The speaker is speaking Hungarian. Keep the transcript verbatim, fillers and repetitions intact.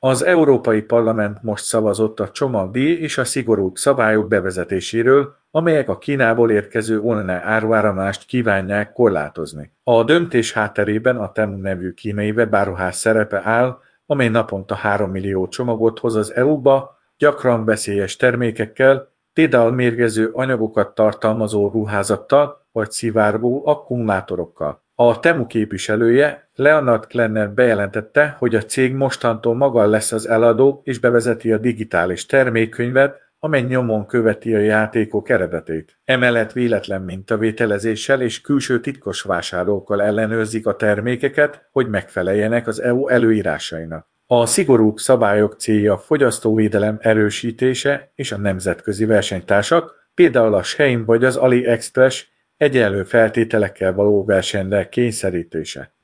Az Európai Parlament most szavazott a csomagdíj és a szigorúbb szabályok bevezetéséről, amelyek a Kínából érkező online áruáramlást kívánják korlátozni. A döntés hátterében a Temu nevű kínai webáruház szerepe áll, amely naponta három millió csomagot hoz az é u-ba, gyakran veszélyes termékekkel, például mérgező anyagokat tartalmazó ruházattal vagy szivárgó akkumulátorokkal. A Temu képviselője, Leonard Klenner bejelentette, hogy a cég mostantól maga lesz az eladó és bevezeti a digitális termékkönyvet, amely nyomon követi a játékok eredetét. Emellett véletlen mintavételezéssel és külső titkos vásárlókkal ellenőrzik a termékeket, hogy megfeleljenek az é u előírásainak. A szigorúbb szabályok célja a fogyasztóvédelem erősítése és a nemzetközi versenytársak, például a Shein vagy az AliExpress egyenlő feltételekkel való versenyre kényszerítése.